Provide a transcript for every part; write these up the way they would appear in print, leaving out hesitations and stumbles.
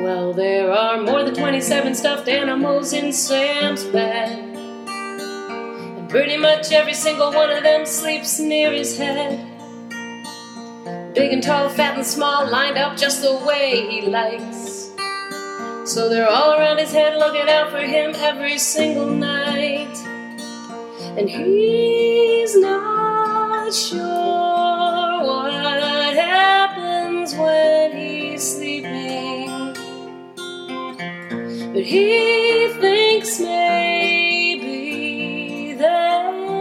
Well, there are more than 27 stuffed animals in Sam's bed, and pretty much every single one of them sleeps near his head. Big and tall, fat and small, lined up just the way he likes. So they're all around his head looking out for him every single night. And he's not sure what happens when he's sleeping, but he thinks maybe they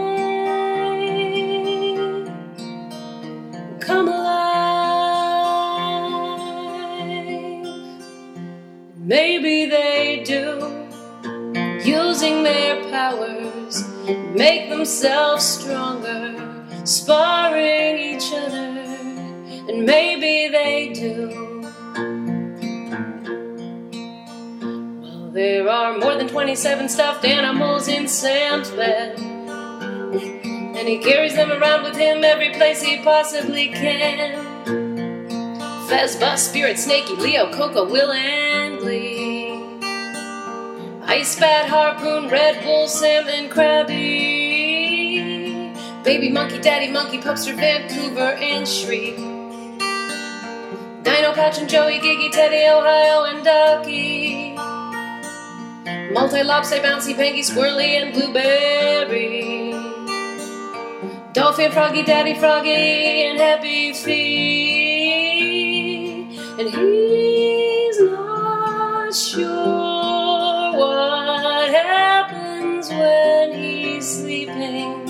come alive. Maybe they do, using their powers, make themselves stronger, sparring each other, and maybe they do. Well, there are more than 27 stuffed animals in Sam's bed, and he carries them around with him every place he possibly can. Fez, Buzz, Spirit, Snaky, Leo, Coco, Will, and Glee, Ice Bat, Harpoon, Red Bull, Sam, and Krabby, Baby Monkey, Daddy Monkey, Pupster, Vancouver, and Shriek, Dino Pouch and Joey, Giggy, Teddy, Ohio, and Ducky, Multi-Lop, Say Bouncy, Panky, Squirrely, and Blueberry, Dolphin, Froggy, Daddy Froggy, and Happy Feet. And he's not sure what happens when he's sleeping,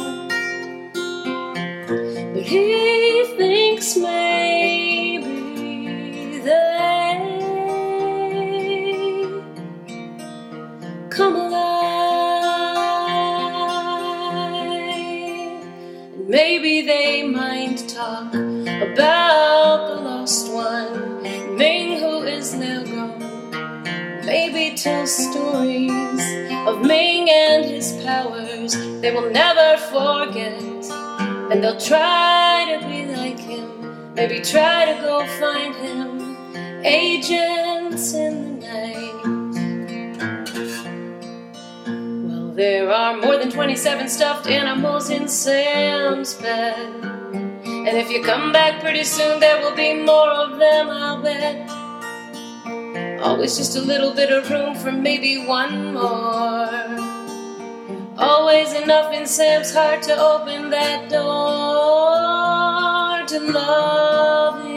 but he thinks maybe they come alive. And maybe they mind talk about the lost one, Ming, who is now gone. Maybe tell stories of Ming and his powers they will never forget, and they'll try to be like him, maybe try to go find him, agents in the night. Well, there are more than 27 stuffed animals in Sam's bed, and if you come back pretty soon there will be more of them, I'll bet. Always just a little bit of room for maybe one more. Always enough in Sam's heart to open that door to love him.